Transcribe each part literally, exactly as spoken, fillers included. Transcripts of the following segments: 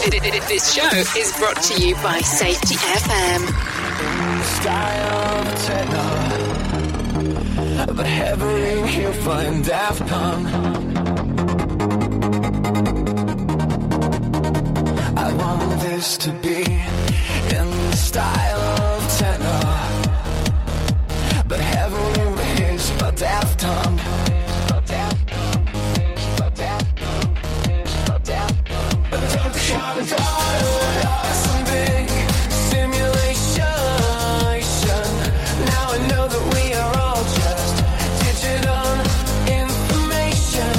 This show is brought to you by Safety F M. Style of techno, but heavily you'll find Daft Punk. I want this to be in the style of techno, but heavily his by Daft Punk. Some big simulation. Now I know that we are all just digital information.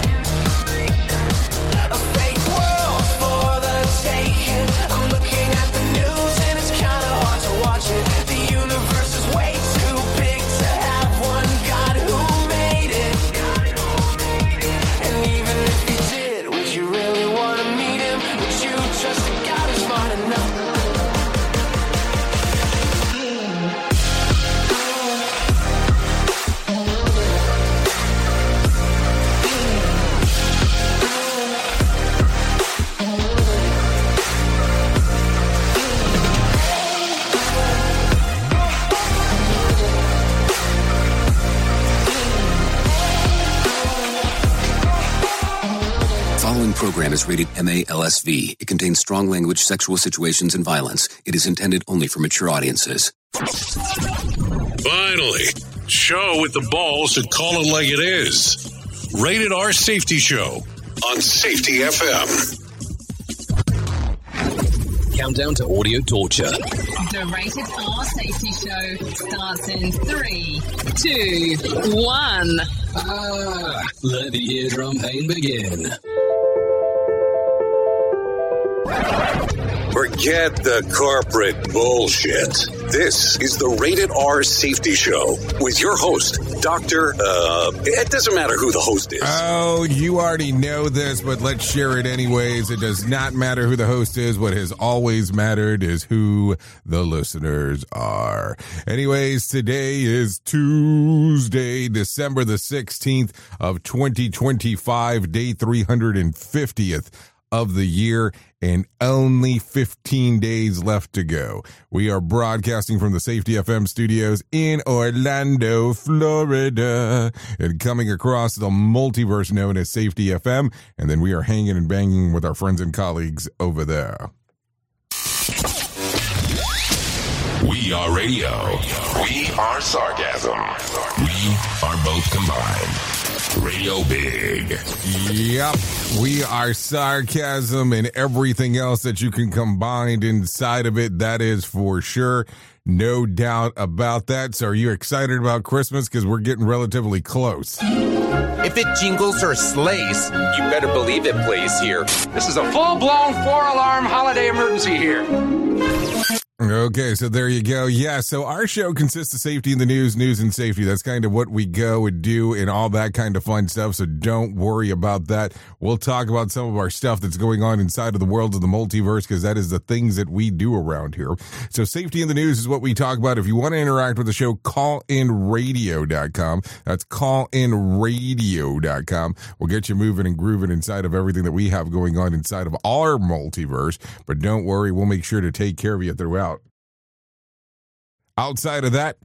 A fake world for the taking. I'm looking at the news and it's kinda hard to watch it. The universe is way too big to have one God who made it. And even if he did, would you really want to meet him? Would you trust that God is smart enough? The following program is rated M A L S V. It contains strong language, sexual situations, and violence. It is intended only for mature audiences. Finally, show with the balls to call it like it is. Rated R Safety Show on Safety F M. Countdown to audio torture. The Rated R Safety Show starts in three, two, one. Ah, let the eardrum pain begin. Forget the corporate bullshit. This is the Rated R Safety Show with your host, Doctor Uh, it doesn't matter who the host is. Oh, you already know this, but let's share it anyways. It does not matter who the host is. What has always mattered is who the listeners are. Anyways, today is Tuesday, December the sixteenth of twenty twenty-five, day three hundred fiftieth of the year, and only fifteen days left to go. We are broadcasting from the Safety F M studios in Orlando, Florida, and coming across the multiverse known as Safety F M, and then we are hanging and banging with our friends and colleagues over there. We are radio. We are sarcasm. We are both combined. Radio Big. Yep, we are sarcasm and everything else that you can combine inside of it. That is for sure. No doubt about that. So are you excited about Christmas? Because we're getting relatively close. If it jingles or slays, you better believe it plays here. This is a full-blown four-alarm holiday emergency here. Okay, so there you go. Yeah, so our show consists of safety in the news, news and safety. That's kind of what we go and do and all that kind of fun stuff, so don't worry about that. We'll talk about some of our stuff that's going on inside of the world of the multiverse, because that is the things that we do around here. So safety in the news is what we talk about. If you want to interact with the show, call in radio dot com. That's call in radio dot com. We'll get you moving and grooving inside of everything that we have going on inside of our multiverse, but don't worry, we'll make sure to take care of you throughout. Outside of that,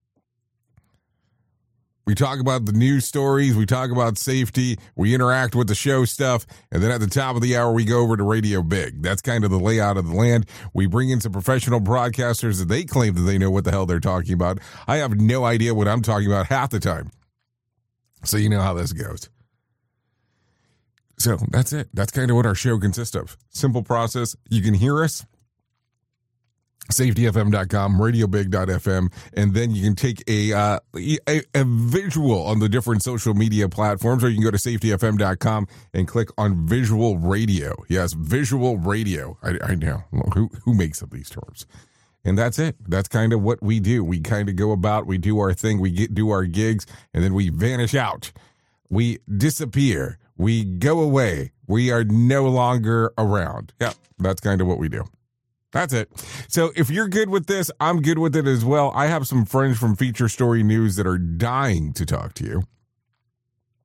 we talk about the news stories, we talk about safety, we interact with the show stuff, and then at the top of the hour, we go over to Radio Big. That's kind of the layout of the land. We bring in some professional broadcasters that they claim that they know what the hell they're talking about. I have no idea what I'm talking about half the time. So you know how this goes. So that's it. That's kind of what our show consists of. Simple process. You can hear us. safety f m dot com, radio big dot f m, and then you can take a, uh, a a visual on the different social media platforms, or you can go to safety f m dot com and click on visual radio. Yes, visual radio. I, I know. Who, who makes up these terms? And that's it. That's kind of what we do. We kind of go about, we do our thing, we get do our gigs, and then we vanish out. We disappear. We go away. We are no longer around. Yeah, that's kind of what we do. That's it. So if you're good with this, I'm good with it as well. I have some friends from Feature Story News that are dying to talk to you.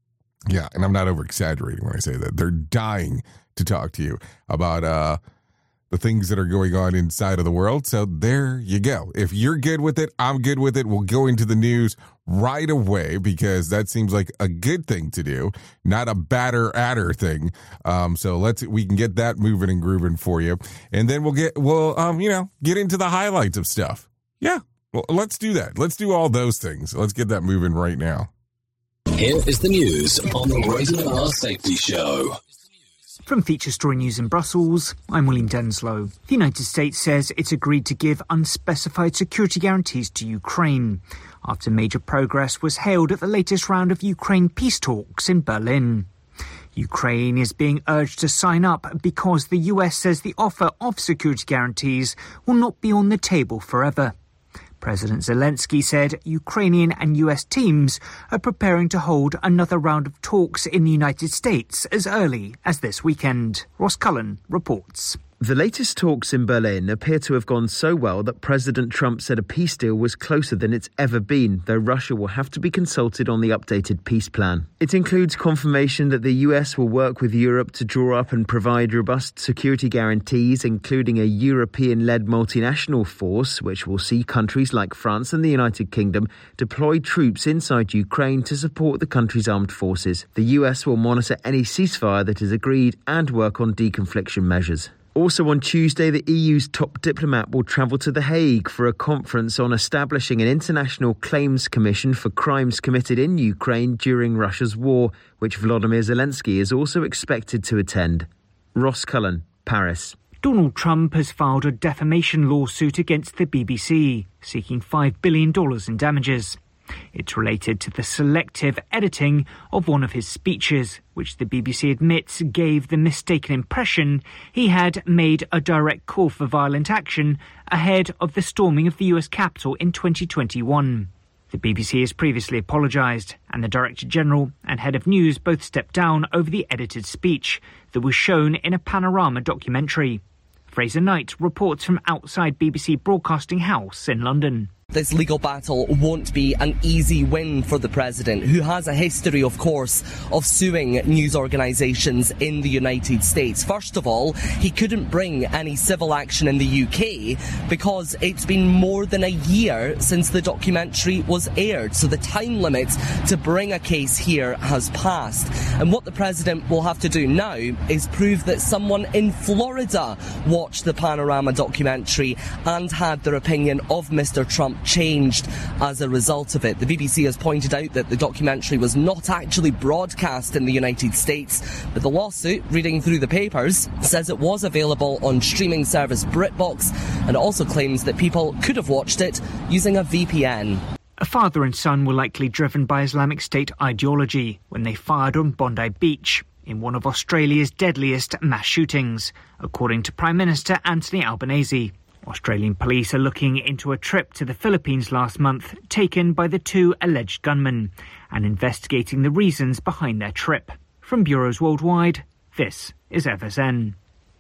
Yeah, and I'm not over-exaggerating when I say that. They're dying to talk to you about uh, the things that are going on inside of the world. So there you go. If you're good with it, I'm good with it. We'll go into the news right away because that seems like a good thing to do, not a batter adder thing. Um, so let's we can get that moving and grooving for you, and then we'll get we'll um you know get into the highlights of stuff. Yeah, well, let's do that. Let's do all those things. Let's get that moving right now. Here is the news on the Rated R Safety Show. From Feature Story News in Brussels, I'm William Denslow. The United States says it's agreed to give unspecified security guarantees to Ukraine after major progress was hailed at the latest round of Ukraine peace talks in Berlin. Ukraine is being urged to sign up because the U S says the offer of security guarantees will not be on the table forever. President Zelensky said Ukrainian and U S teams are preparing to hold another round of talks in the United States as early as this weekend. Ross Cullen reports. The latest talks in Berlin appear to have gone so well that President Trump said a peace deal was closer than it's ever been, though Russia will have to be consulted on the updated peace plan. It includes confirmation that the U S will work with Europe to draw up and provide robust security guarantees, including a European-led multinational force, which will see countries like France and the United Kingdom deploy troops inside Ukraine to support the country's armed forces. The U S will monitor any ceasefire that is agreed and work on deconfliction measures. Also on Tuesday, the E U's top diplomat will travel to The Hague for a conference on establishing an international claims commission for crimes committed in Ukraine during Russia's war, which Volodymyr Zelensky is also expected to attend. Ross Cullen, Paris. Donald Trump has filed a defamation lawsuit against the B B C, seeking five billion dollars in damages. It's related to the selective editing of one of his speeches, which the B B C admits gave the mistaken impression he had made a direct call for violent action ahead of the storming of the U S Capitol in twenty twenty-one. The B B C has previously apologised, and the Director General and Head of News both stepped down over the edited speech that was shown in a Panorama documentary. Fraser Knight reports from outside B B C Broadcasting House in London. This legal battle won't be an easy win for the president, who has a history, of course, of suing news organisations in the United States. First of all, he couldn't bring any civil action in the U K because it's been more than a year since the documentary was aired, so the time limit to bring a case here has passed. And what the president will have to do now is prove that someone in Florida watched the Panorama documentary and had their opinion of Mister Trump changed as a result of it. The B B C has pointed out that the documentary was not actually broadcast in the United States, but the lawsuit, reading through the papers, says it was available on streaming service BritBox and also claims that people could have watched it using a V P N. A father and son were likely driven by Islamic State ideology when they fired on Bondi Beach in one of Australia's deadliest mass shootings, according to Prime Minister Anthony Albanese. Australian police are looking into a trip to the Philippines last month taken by the two alleged gunmen and investigating the reasons behind their trip. From bureaus worldwide, this is F S N.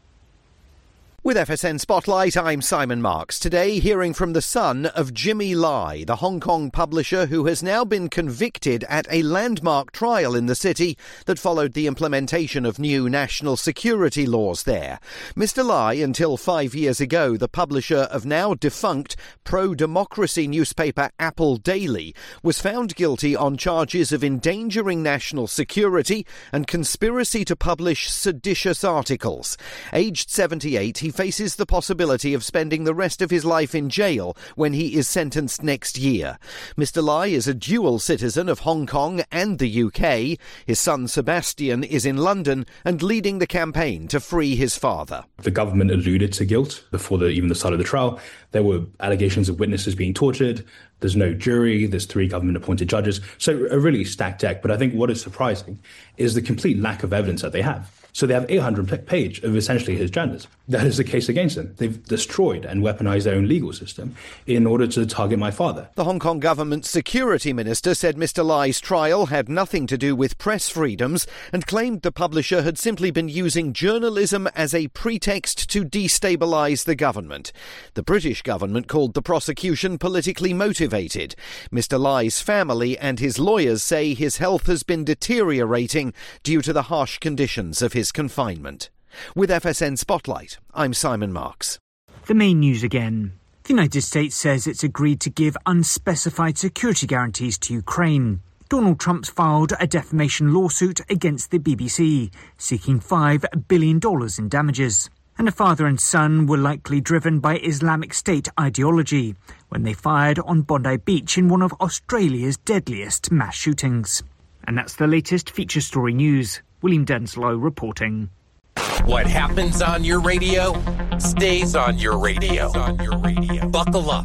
With F S N Spotlight, I'm Simon Marks. Today, hearing from the son of Jimmy Lai, the Hong Kong publisher who has now been convicted at a landmark trial in the city that followed the implementation of new national security laws there. Mister Lai, until five years ago, the publisher of now defunct pro-democracy newspaper Apple Daily, was found guilty on charges of endangering national security and conspiracy to publish seditious articles. Aged seventy-eight, he faces the possibility of spending the rest of his life in jail when he is sentenced next year. Mister Lai is a dual citizen of Hong Kong and the U K. His son Sebastian is in London and leading the campaign to free his father. The government alluded to guilt before the, even the start of the trial. There were allegations of witnesses being tortured. There's no jury. There's three government-appointed judges. So a really stacked deck. But I think what is surprising is the complete lack of evidence that they have. So they have eight hundred pages of essentially his genders. That is the case against him. They've destroyed and weaponized their own legal system in order to target my father. The Hong Kong government's security minister said Mister Lai's trial had nothing to do with press freedoms and claimed the publisher had simply been using journalism as a pretext to destabilise the government. The British government called the prosecution politically motivated. Mister Lai's family and his lawyers say his health has been deteriorating due to the harsh conditions of his confinement. With F S N Spotlight, I'm Simon Marks. The main news again. The United States says it's agreed to give unspecified security guarantees to Ukraine. Donald Trump's filed a defamation lawsuit against the B B C, seeking five billion dollars in damages. And a father and son were likely driven by Islamic State ideology when they fired on Bondi Beach in one of Australia's deadliest mass shootings. And that's the latest feature story news. William Denslow reporting. What happens on your radio stays on your radio. On your radio. Buckle up.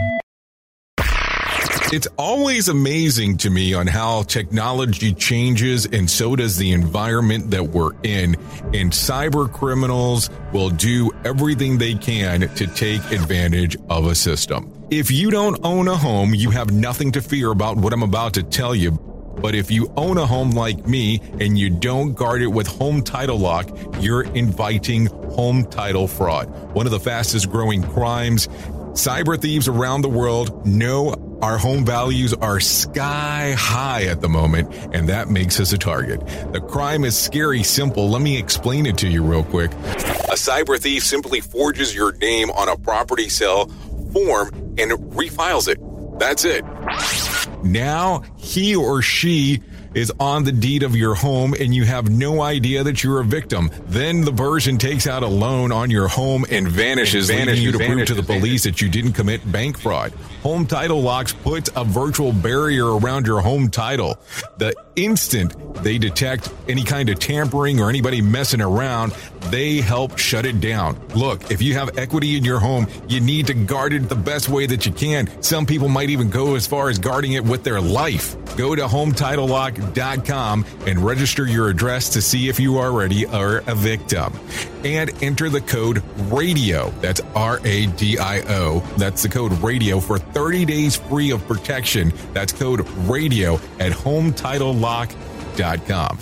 It's always amazing to me on how technology changes, and so does the environment that we're in. And cyber criminals will do everything they can to take advantage of a system. If you don't own a home, you have nothing to fear about what I'm about to tell you. But if you own a home like me and you don't guard it with Home Title Lock, you're inviting home title fraud. One of the fastest growing crimes. Cyber thieves around the world know our home values are sky high at the moment, and that makes us a target. The crime is scary simple. Let me explain it to you real quick. A cyber thief simply forges your name on a property sale form and refiles it. That's it. Now he or she is on the deed of your home and you have no idea that you're a victim. Then the person takes out a loan on your home and vanishes, and vanishes leaving you to vanishes, prove to the police vanishes. that you didn't commit bank fraud. Home Title Locks puts a virtual barrier around your home title. The instant they detect any kind of tampering or anybody messing around, they help shut it down. Look, if you have equity in your home, you need to guard it the best way that you can. Some people might even go as far as guarding it with their life. Go to home title lock dot com and register your address to see if you already are a victim. And enter the code RADIO. That's R A D I O. That's the code RADIO for thirty days free of protection. That's code RADIO at home title lock dot com.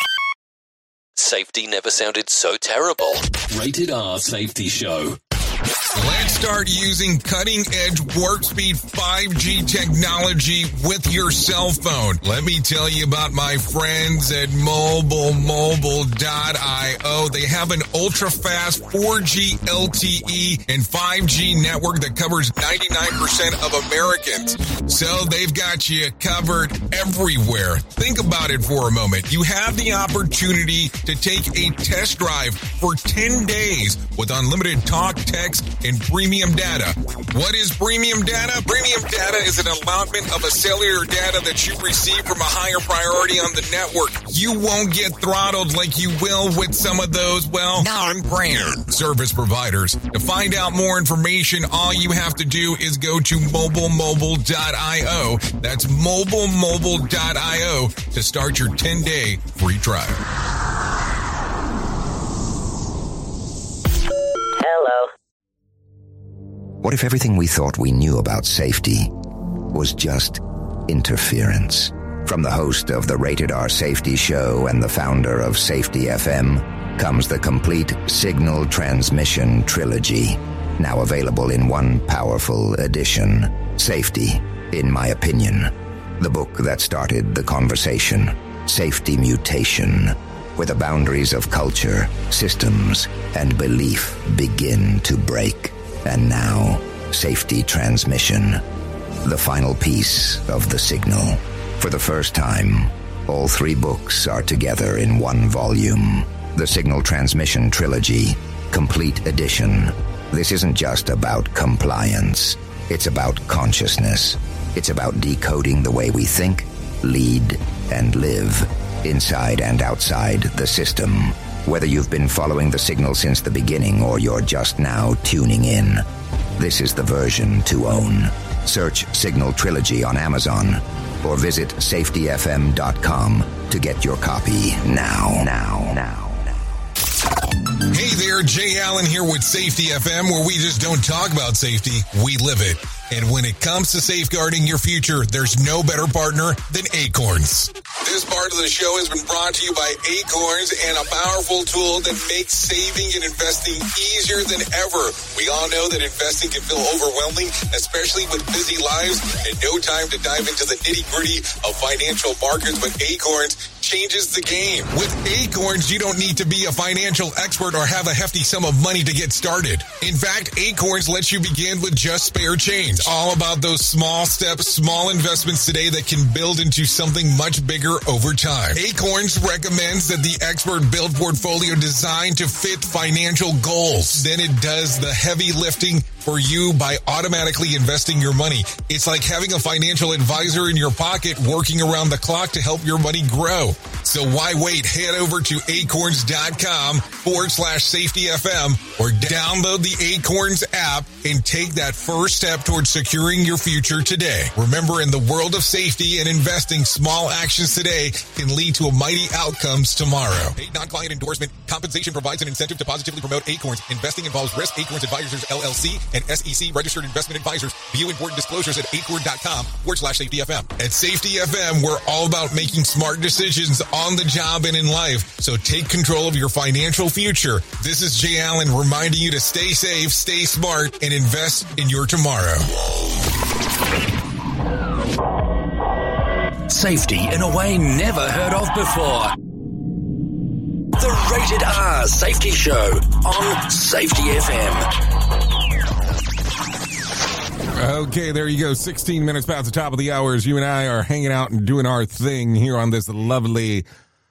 Safety never sounded so terrible. Rated R Safety Show. Let's start using cutting-edge warp-speed five G technology with your cell phone. Let me tell you about my friends at mobile mobile dot io. They have an ultra-fast four G L T E and five G network that covers ninety-nine percent of Americans. So they've got you covered everywhere. Think about it for a moment. You have the opportunity to take a test drive for ten days with unlimited talk, text, and premium data. What is premium data? Premium data is an allotment of a cellular data that you receive from a higher priority on the network. You won't get throttled like you will with some of those, well, non-brand service providers. To find out more information, all you have to do is go to mobile mobile dot io. That's mobile mobile dot io to start your ten-day free trial. Hello. What if everything we thought we knew about safety was just interference? From the host of the Rated R Safety Show and the founder of Safety F M comes the complete Signal Transmission Trilogy, now available in one powerful edition. Safety, in my opinion, the book that started the conversation. Safety Mutation, where the boundaries of culture, systems, and belief begin to break. And now, Safety Transmission, the final piece of the signal. For the first time, all three books are together in one volume. The Signal Transmission Trilogy, Complete Edition. This isn't just about compliance. It's about consciousness. It's about decoding the way we think, lead, and live, inside and outside the system. Whether you've been following the signal since the beginning or you're just now tuning in, this is the version to own. Search Signal Trilogy on Amazon or visit safety f m dot com to get your copy now, now, now, now. Hey there, Jay Allen here with Safety F M, where we just don't talk about safety, we live it. And when it comes to safeguarding your future, there's no better partner than Acorns. This part of the show has been brought to you by Acorns and a powerful tool that makes saving and investing easier than ever. We all know that investing can feel overwhelming, especially with busy lives and no time to dive into the nitty-gritty of financial markets, but Acorns changes the game. With Acorns, you don't need to be a financial expert or have a hefty sum of money to get started. In fact, Acorns lets you begin with just spare change. All about those small steps, small investments today that can build into something much bigger over time. Acorns recommends that the expert build portfolio designed to fit financial goals. Then it does the heavy lifting for you by automatically investing your money. It's like having a financial advisor in your pocket working around the clock to help your money grow. So why wait? Head over to acorns.com forward slash safety FM or download the Acorns app and take that first step towards securing your future today. Remember, in the world of safety and investing, small actions today can lead to a mighty outcomes tomorrow. Paid non-client endorsement. Compensation provides an incentive to positively promote Acorns. Investing involves risk. Acorns Advisors, L L C, and S E C registered investment advisors. View important disclosures at acorn.com forward slash safety FM. At Safety F M, we're all about making smart decisions on the job and in life. So take control of your financial future. This is Jay Allen reminding you to stay safe, stay smart, and invest in your tomorrow. Safety in a way never heard of before. The Rated R Safety Show on Safety F M. Okay, there you go. sixteen minutes past the top of the hour as you and I are hanging out and doing our thing here on this lovely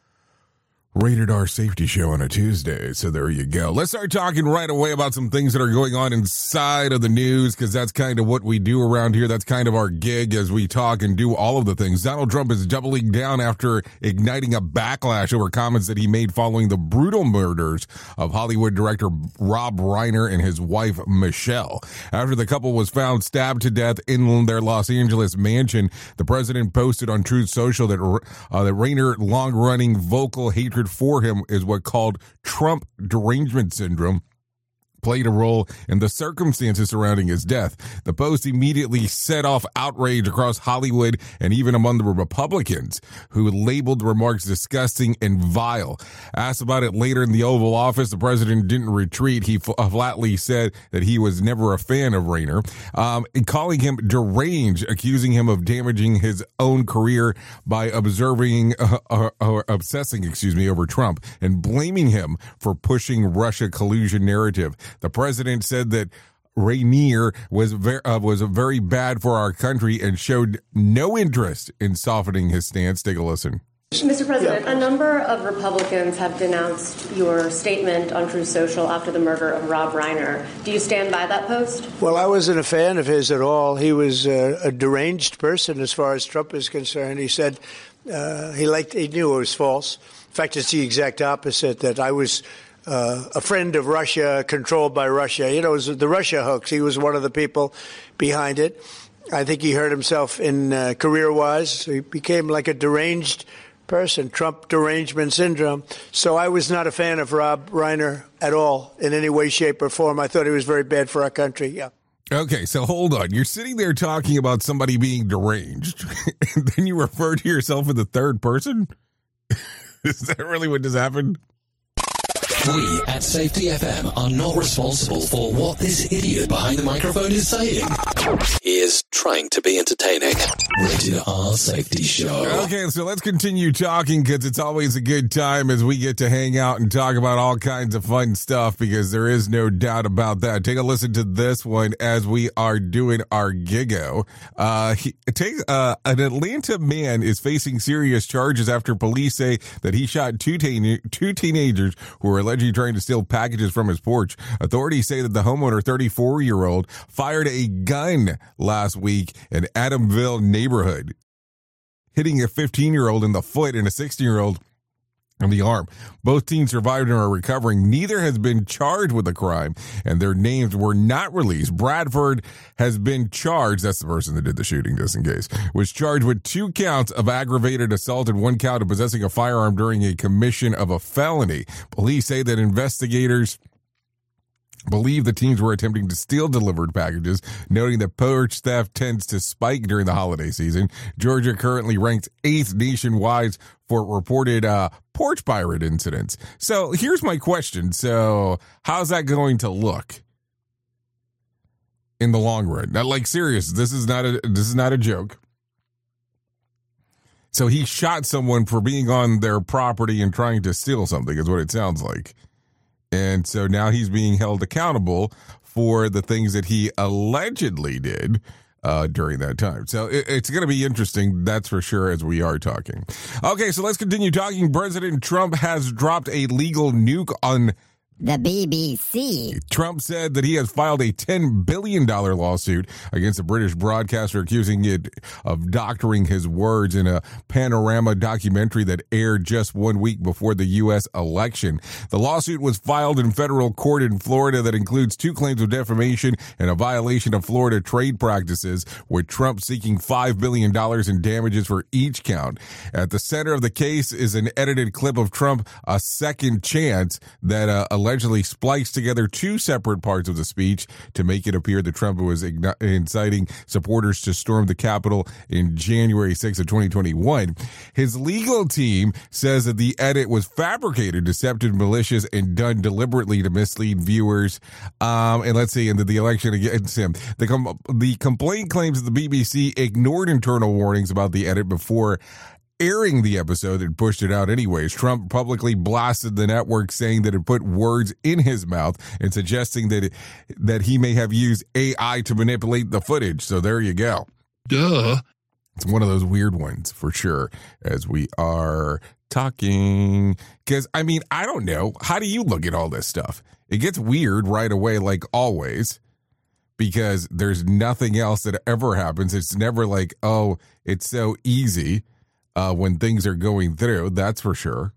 Rated R Safety Show on a Tuesday. So there you go. Let's start talking right away about some things that are going on inside of the news, because that's kind of what we do around here. That's kind of our gig as we talk and do all of the things. Donald Trump is doubling down after igniting a backlash over comments that he made following the brutal murders of Hollywood director Rob Reiner and his wife Michelle. After the couple was found stabbed to death in their Los Angeles mansion, the president posted on Truth Social that uh, that Reiner long-running vocal hatred for him is what called Trump derangement syndrome played a role in the circumstances surrounding his death. The post immediately set off outrage across Hollywood and even among the Republicans, who labeled the remarks disgusting and vile. Asked about it later in the Oval Office, the president didn't retreat. He flatly said that he was never a fan of Reiner, um, calling him deranged, accusing him of damaging his own career by observing, uh, uh, uh, obsessing, excuse me, over Trump, and blaming him for pushing Russia collusion narrative. The president said that Reiner was very, uh, was very bad for our country and showed no interest in softening his stance. Take a listen. Mister President, a number of Republicans have denounced your statement on Truth Social after the murder of Rob Reiner. Do you stand by that post? Well, I wasn't a fan of his at all. He was a, a deranged person as far as Trump is concerned. He said uh, he liked, he knew it was false. In fact, it's the exact opposite, that I was Uh, a friend of Russia, controlled by Russia. You know, it was the Russia hoax. He was one of the people behind it. I think he hurt himself in uh, career-wise. He became like a deranged person, Trump derangement syndrome. So I was not a fan of Rob Reiner at all in any way, shape, or form. I thought he was very bad for our country, yeah. Okay, so hold on. You're sitting there talking about somebody being deranged, and then you refer to yourself in the third person? Is that really what just happened? We at Safety F M are not responsible for what this idiot behind the microphone is saying. He is trying to be entertaining. Rated R Safety Show. Okay, so let's continue talking, because it's always a good time as we get to hang out and talk about all kinds of fun stuff, because there is no doubt about that. Take a listen to this one as we are doing our Gigo. Uh, he, take, uh, an Atlanta man is facing serious charges after police say that he shot two, teen- two teenagers who were allegedly trying to steal packages from his porch. Authorities say that the homeowner, thirty-four-year-old, fired a gun last week in Adamville neighborhood, hitting a fifteen-year-old in the foot and a sixteen-year-old and the arm. Both teens survived and are recovering. Neither has been charged with a crime, and their names were not released. Bradford has been charged, that's the person that did the shooting, just in case, was charged with two counts of aggravated assault and one count of possessing a firearm during a commission of a felony. Police say that investigators believe the teens were attempting to steal delivered packages, noting that porch theft tends to spike during the holiday season. Georgia currently ranks eighth nationwide for reported uh, porch pirate incidents. So here's my question. So how's that going to look in the long run? Now, like, serious, this is not a this is not a joke. So he shot someone for being on their property and trying to steal something, is what it sounds like. And so now he's being held accountable for the things that he allegedly did uh, during that time. So it, it's going to be interesting, that's for sure, as we are talking. Okay, so let's continue talking. President Trump has dropped a legal nuke on the B B C. Trump said that he has filed a ten billion dollars lawsuit against a British broadcaster, accusing it of doctoring his words in a Panorama documentary that aired just one week before the U S election. The lawsuit was filed in federal court in Florida that includes two claims of defamation and a violation of Florida trade practices, with Trump seeking five billion dollars in damages for each count. At the center of the case is an edited clip of Trump, a second chance, that uh, allegedly spliced together two separate parts of the speech to make it appear that Trump was igni- inciting supporters to storm the Capitol in January sixth of twenty twenty-one. His legal team says that the edit was fabricated, deceptive, malicious, and done deliberately to mislead viewers. Um, and let's see, into the election against him. The, com- the complaint claims that the B B C ignored internal warnings about the edit before airing the episode and pushed it out anyways. Trump publicly blasted the network, saying that it put words in his mouth and suggesting that it, that he may have used A I to manipulate the footage. So there you go. Duh. It's one of those weird ones for sure, as we are talking. Because, I mean, I don't know. How do you look at all this stuff? It gets weird right away, like always, because there's nothing else that ever happens. It's never like, oh, it's so easy. Uh, when things are going through, that's for sure.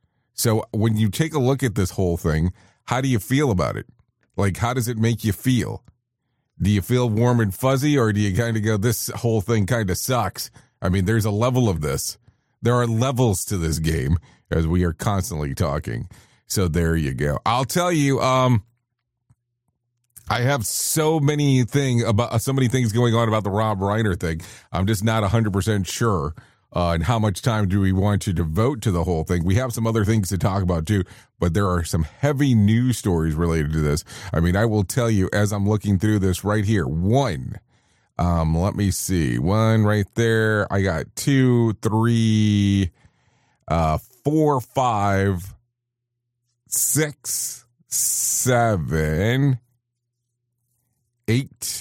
So when you take a look at this whole thing, how do you feel about it? Like, how does it make you feel? Do you feel warm and fuzzy, or do you kind of go, this whole thing kind of sucks? I mean, there's a level of this. There are levels to this game, as we are constantly talking. So there you go. I'll tell you, um, I have so many thing about so many things going on about the Rob Reiner thing. I'm just not one hundred percent sure. Uh, and how much time do we want to devote to the whole thing? We have some other things to talk about too, but there are some heavy news stories related to this. I mean, I will tell you as I'm looking through this right here. One, um, let me see. One right there. I got two, three, uh, four, five, six, seven, eight,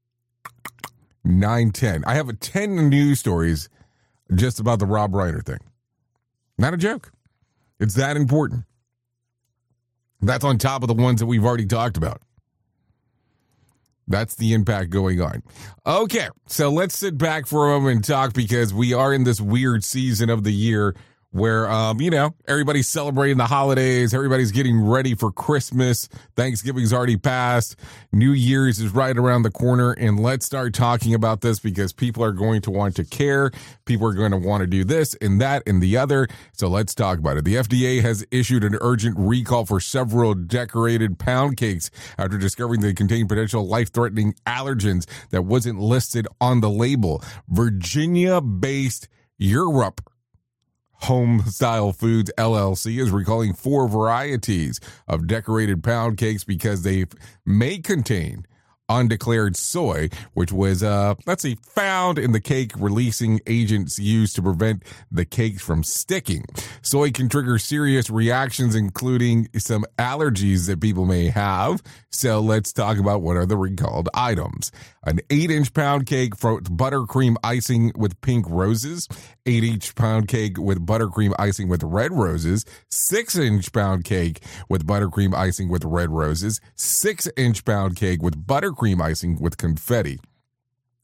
nine, ten. I have a ten news stories just about the Rob Reiner thing. Not a joke. It's that important. That's on top of the ones that we've already talked about. That's the impact going on. Okay, so let's sit back for a moment and talk, because we are in this weird season of the year where, um, you know, everybody's celebrating the holidays. Everybody's getting ready for Christmas. Thanksgiving's already passed. New Year's is right around the corner. And let's start talking about this, because people are going to want to care. People are going to want to do this and that and the other. So let's talk about it. The F D A has issued an urgent recall for several decorated pound cakes after discovering they contain potential life-threatening allergens that wasn't listed on the label. Virginia-based Europe Home Style Foods L L C is recalling four varieties of decorated pound cakes because they may contain undeclared soy, which was, uh, let's see, found in the cake releasing agents used to prevent the cakes from sticking. Soy can trigger serious reactions, including some allergies that people may have. So let's talk about what are the recalled items. An eight-inch pound cake for buttercream icing with pink roses, eight-inch pound cake with buttercream icing with red roses, six-inch pound cake with buttercream icing with red roses, six-inch pound cake with buttercream icing with confetti.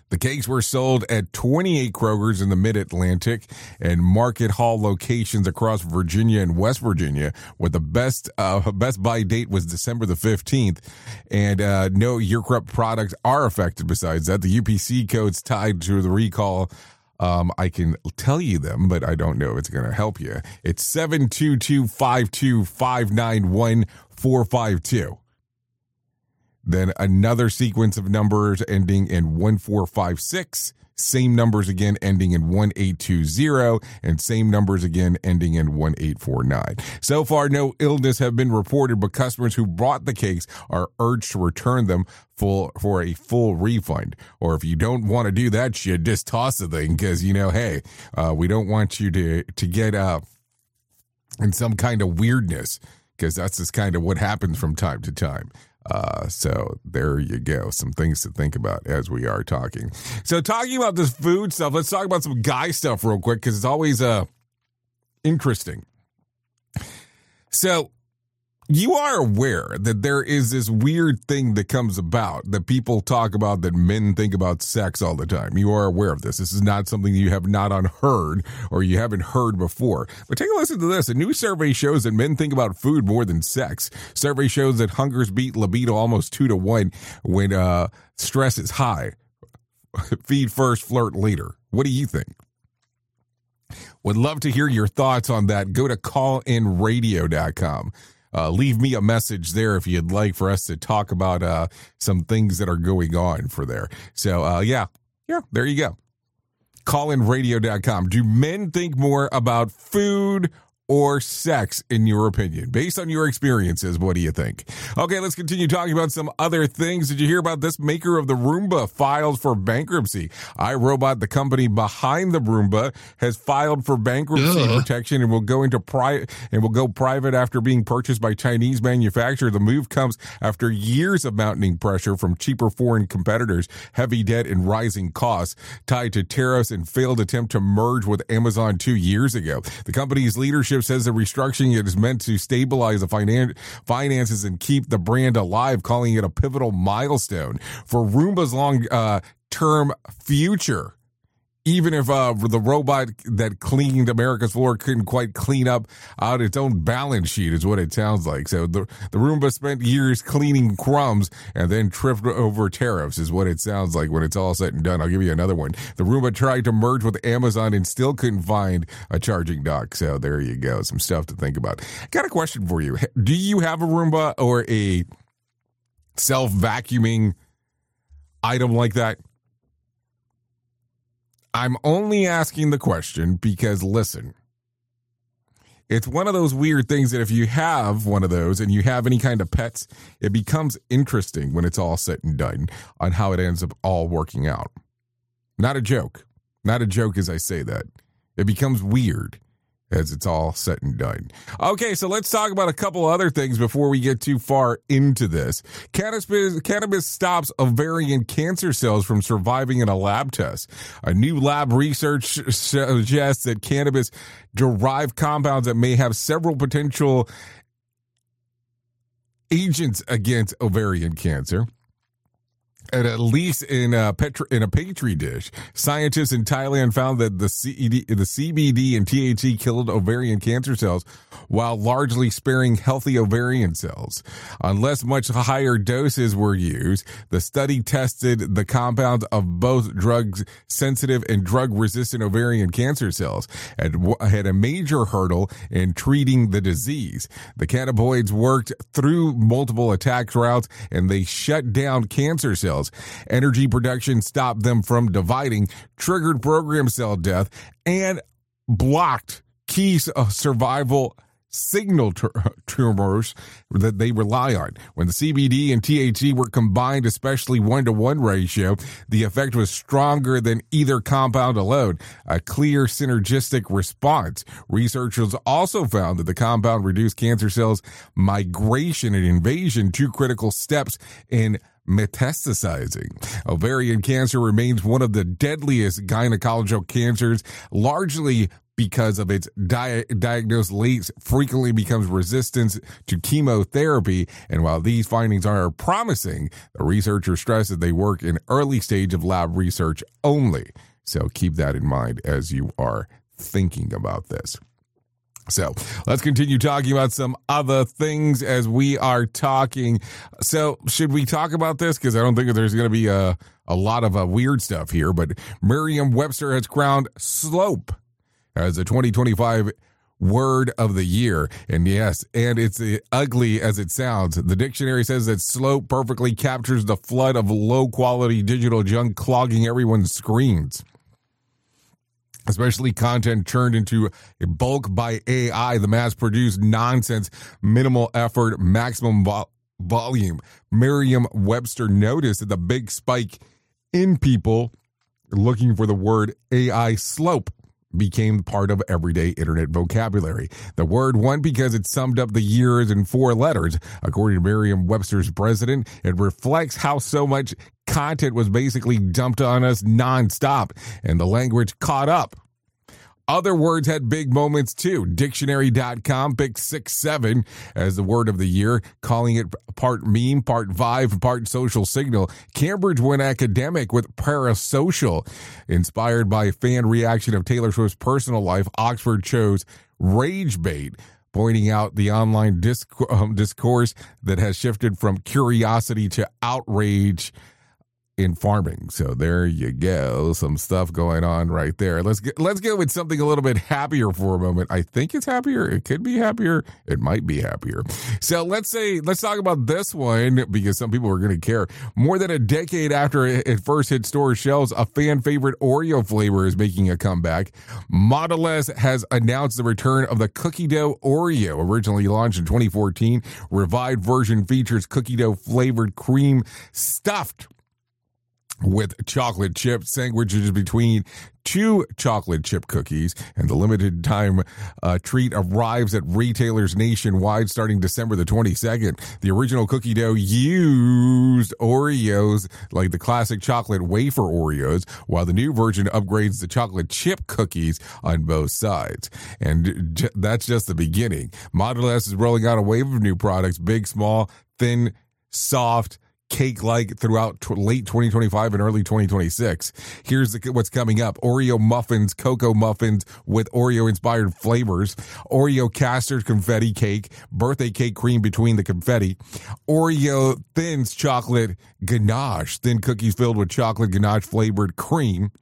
The cakes were sold at twenty-eight Krogers in the Mid-Atlantic and Market Hall locations across Virginia and West Virginia, with the best uh, best buy date was December the fifteenth. And uh, no Year Corrupt products are affected besides that. The U P C codes tied to the recall, um, I can tell you them, but I don't know if it's going to help you. It's seven two two five two five nine one four five two. Then another sequence of numbers ending in one four five six, same numbers again ending in one eight two zero, and same numbers again ending in one eight four nine. So far, no illness have been reported, but customers who bought the cakes are urged to return them full for a full refund. Or if you don't want to do that shit, just toss the thing, because, you know, hey, uh, we don't want you to, to get uh, in some kind of weirdness, because that's just kind of what happens from time to time. Uh, so there you go. Some things to think about as we are talking. So talking about this food stuff, let's talk about some guy stuff real quick, because it's always uh, interesting. So you are aware that there is this weird thing that comes about that people talk about, that men think about sex all the time. You are aware of this. This is not something you have not unheard or you haven't heard before. But take a listen to this. A new survey shows that men think about food more than sex. Survey shows that hungers beat libido almost two to one when uh, stress is high. Feed first, flirt later. What do you think? Would love to hear your thoughts on that. Go to call in radio dot com. Uh, leave me a message there if you'd like for us to talk about uh, some things that are going on for there. So, uh, yeah, yeah, there you go. call in radio dot com. Do men think more about food or sex, in your opinion? Based on your experiences, what do you think? Okay, let's continue talking about some other things. Did you hear about this? Maker of the Roomba filed for bankruptcy. iRobot, the company behind the Roomba, has filed for bankruptcy Ugh. protection and will go into pri- and will go private after being purchased by Chinese manufacturer. The move comes after years of mounting pressure from cheaper foreign competitors, heavy debt, and rising costs tied to tariffs and failed attempt to merge with Amazon two years ago. The company's leadership says the restructuring is meant to stabilize the finan- finances and keep the brand alive, calling it a pivotal milestone for Roomba's long-term uh, future. Even if uh, the robot that cleaned America's floor couldn't quite clean up out its own balance sheet, is what it sounds like. So the, the Roomba spent years cleaning crumbs and then tripped over tariffs, is what it sounds like when it's all said and done. I'll give you another one. The Roomba tried to merge with Amazon and still couldn't find a charging dock. So there you go. Some stuff to think about. Got a question for you. Do you have a Roomba or a self-vacuuming item like that? I'm only asking the question because, listen, it's one of those weird things that if you have one of those and you have any kind of pets, it becomes interesting when it's all said and done on how it ends up all working out. Not a joke. Not a joke as I say that. It becomes weird as it's all said and done. Okay, so let's talk about a couple other things before we get too far into this. Cannabis, cannabis stops ovarian cancer cells from surviving in a lab test. A new lab research suggests that cannabis-derived compounds that may have several potential agents against ovarian cancer, and at least in a, petri, in a petri dish. Scientists in Thailand found that the, C E D, the C B D and T H C killed ovarian cancer cells while largely sparing healthy ovarian cells. Unless much higher doses were used, the study tested the compounds of both drug-sensitive and drug-resistant ovarian cancer cells and had a major hurdle in treating the disease. The cannabinoids worked through multiple attack routes and they shut down cancer cells. Energy production stopped them from dividing, triggered programmed cell death, and blocked key survival signal t- tumors that they rely on. When the C B D and T H C were combined, especially one-to-one ratio, the effect was stronger than either compound alone, a clear synergistic response. Researchers also found that the compound reduced cancer cells migration and invasion, two critical steps in metastasizing. Ovarian cancer remains one of the deadliest gynecological cancers, largely because of its di- diagnosed late frequently becomes resistant to chemotherapy. And while these findings are promising, the researchers stress that they work in early stage of lab research only. So keep that in mind as you are thinking about this. So let's continue talking about some other things as we are talking. So should we talk about this? Because I don't think there's going to be a, a lot of uh, weird stuff here, but Merriam-Webster has crowned slope as the twenty twenty-five word of the year. And yes, and it's uh, ugly as it sounds. The dictionary says that slope perfectly captures the flood of low quality digital junk clogging everyone's screens, especially content churned into bulk by A I, the mass-produced nonsense, minimal effort, maximum vo- volume. Merriam-Webster noticed that the big spike in people looking for the word A I slope became part of everyday internet vocabulary. The word won because it summed up the years in four letters. According to Merriam-Webster's president, it reflects how so much content was basically dumped on us nonstop, and the language caught up. Other words had big moments too. Dictionary dot com picked six seven as the word of the year, calling it part meme, part vibe, part social signal. Cambridge went academic with parasocial. Inspired by fan reaction of Taylor Swift's personal life, Oxford chose rage bait, pointing out the online disc- um, discourse that has shifted from curiosity to outrage in farming. So there you go. Some stuff going on right there. Let's get, let's go with something a little bit happier for a moment. I think it's happier. It could be happier. It might be happier. So let's say, let's talk about this one because some people are going to care. More than a decade after it first hit store shelves, a fan favorite Oreo flavor is making a comeback. Model S has announced the return of the cookie dough Oreo, originally launched in twenty fourteen. Revived version features cookie dough flavored cream stuffed with chocolate chip sandwiches between two chocolate chip cookies, and the limited time uh, treat arrives at retailers nationwide starting December the twenty-second. The original cookie dough used Oreos like the classic chocolate wafer Oreos, while the new version upgrades the chocolate chip cookies on both sides. And j- that's just the beginning. Model S is rolling out a wave of new products, big, small, thin, soft, cake-like throughout t- late twenty twenty-five and early twenty twenty-six. Here's the, what's coming up. Oreo muffins, cocoa muffins with Oreo-inspired flavors, Oreo casters confetti cake, birthday cake cream between the confetti, Oreo thins chocolate ganache, thin cookies filled with chocolate ganache-flavored cream,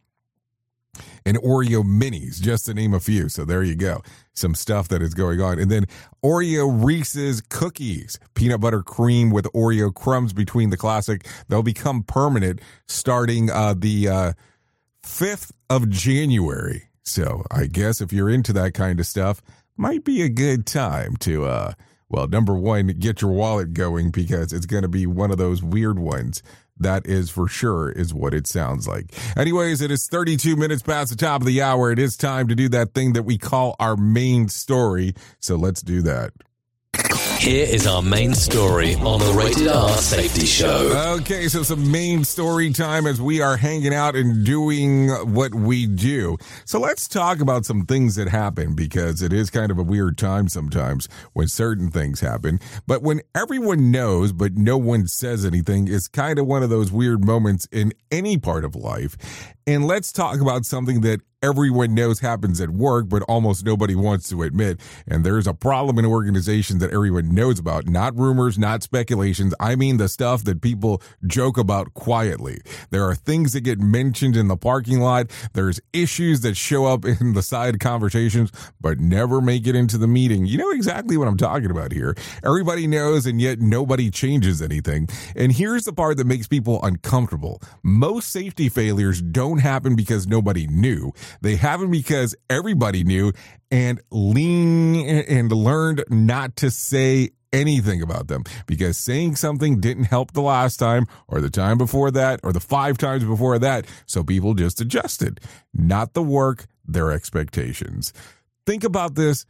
and Oreo minis, just to name a few. So there you go. Some stuff that is going on. And then Oreo Reese's cookies, peanut butter cream with Oreo crumbs between the classic. They'll become permanent starting uh, the uh, fifth of January. So I guess if you're into that kind of stuff, might be a good time to, uh, well, number one, get your wallet going because it's going to be one of those weird ones. That is for sure is what it sounds like. Anyways, it is thirty-two minutes past the top of the hour. It is time to do that thing that we call our main story. So let's do that. Here is our main story on the Rated R Safety Show. Okay, so some main story time as we are hanging out and doing what we do. So let's talk about some things that happen because it is kind of a weird time sometimes when certain things happen. But when everyone knows but no one says anything, it's kind of one of those weird moments in any part of life. And let's talk about something that everyone knows happens at work, but almost nobody wants to admit. And there's a problem in organizations that everyone knows about. Not rumors, not speculations. I mean the stuff that people joke about quietly. There are things that get mentioned in the parking lot. There's issues that show up in the side conversations, but never make it into the meeting. You know exactly what I'm talking about here. Everybody knows, and yet nobody changes anything. And here's the part that makes people uncomfortable. Most safety failures don't happen because nobody knew. They happen because everybody knew and lean and learned not to say anything about them because saying something didn't help the last time or the time before that or the five times before that. So people just adjusted. Not the work, their expectations. Think about this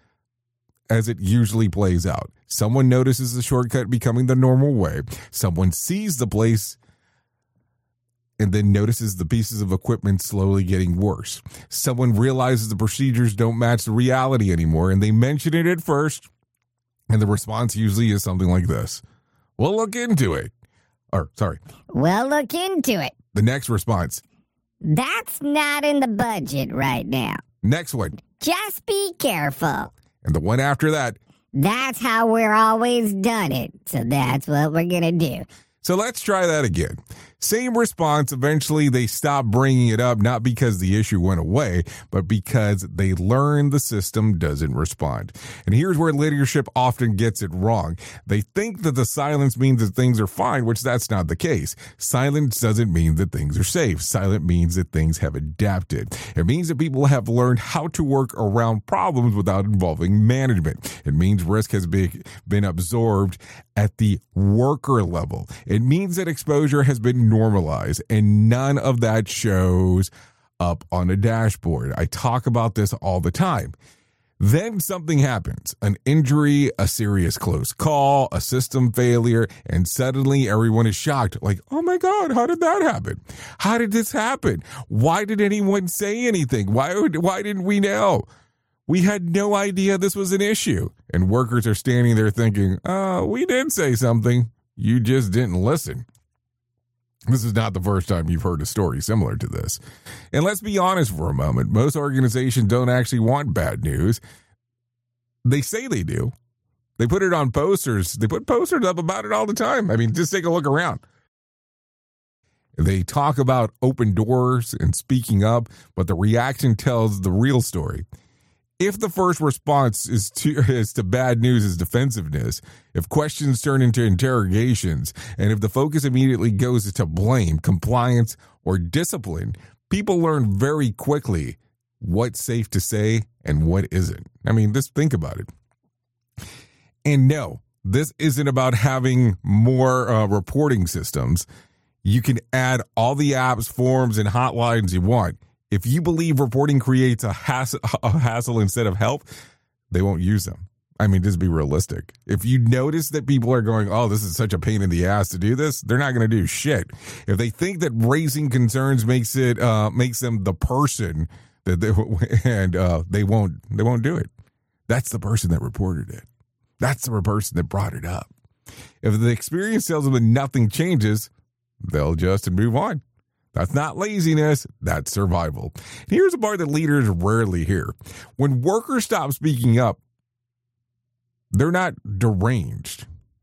as it usually plays out. Someone notices the shortcut becoming the normal way. Someone sees the place and then notices the pieces of equipment slowly getting worse. Someone realizes the procedures don't match the reality anymore, and they mention it at first, and the response usually is something like this. We'll look into it. Or, sorry. We'll look into it. The next response. That's not in the budget right now. Next one. Just be careful. And the one after that. That's how we're always done it, so that's what we're going to do. So let's try that again. Same response. Eventually, they stop bringing it up, not because the issue went away, but because they learned the system doesn't respond. And here's where leadership often gets it wrong. They think that the silence means that things are fine, which that's not the case. Silence doesn't mean that things are safe. Silent means that things have adapted. It means that people have learned how to work around problems without involving management. It means risk has been, been absorbed at the worker level. It means that exposure has been normalized, and none of that shows up on a dashboard. I talk about this all the time. Then something happens, an injury, a serious close call, a system failure, and suddenly everyone is shocked. Like, oh my God, how did that happen? How did this happen? Why did anyone say anything? Why, why didn't we know? We had no idea this was an issue. And workers are standing there thinking, oh, we did say something. You just didn't listen. This is not the first time you've heard a story similar to this. And let's be honest for a moment. Most organizations don't actually want bad news. They say they do. They put it on posters. They put posters up about it all the time. I mean, just take a look around. They talk about open doors and speaking up, but the reaction tells the real story. If the first response is to, is to bad news is defensiveness, if questions turn into interrogations, and if the focus immediately goes to blame, compliance, or discipline, people learn very quickly what's safe to say and what isn't. I mean, just think about it. And no, this isn't about having more uh, reporting systems. You can add all the apps, forms, and hotlines you want. If you believe reporting creates a hassle, a hassle instead of help, they won't use them. I mean, just be realistic. If you notice that people are going, oh, this is such a pain in the ass to do this, they're not going to do shit. If they think that raising concerns makes it uh, makes them the person that they and uh, they won't they won't do it. That's the person that reported it. That's the person that brought it up. If the experience tells them that nothing changes, they'll adjust and move on. That's not laziness, that's survival. Here's a part that leaders rarely hear. When workers stop speaking up, they're not deranged.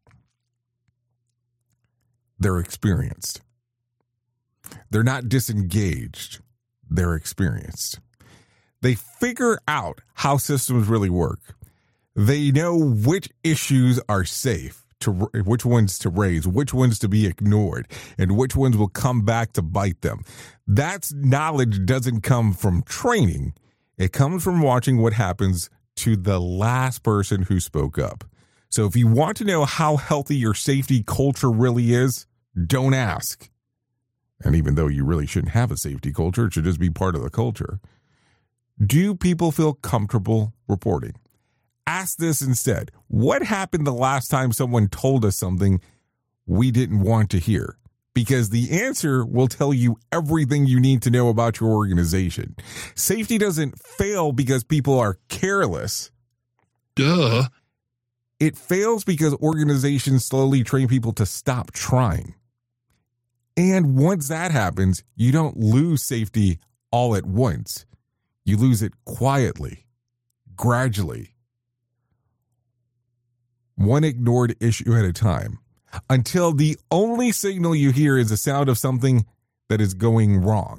They're experienced. They're not disengaged. They're experienced. They figure out how systems really work. They know which issues are safe. To, which ones to raise, which ones to be ignored, and which ones will come back to bite them. That knowledge doesn't come from training. It comes from watching what happens to the last person who spoke up. So if you want to know how healthy your safety culture really is, don't ask. And even though you really shouldn't have a safety culture, it should just be part of the culture. Do people feel comfortable reporting? Ask this instead. What happened the last time someone told us something we didn't want to hear? Because the answer will tell you everything you need to know about your organization. Safety doesn't fail because people are careless. Duh. It fails because organizations slowly train people to stop trying. And once that happens, you don't lose safety all at once. You lose it quietly, gradually. One ignored issue at a time, until the only signal you hear is the sound of something that is going wrong.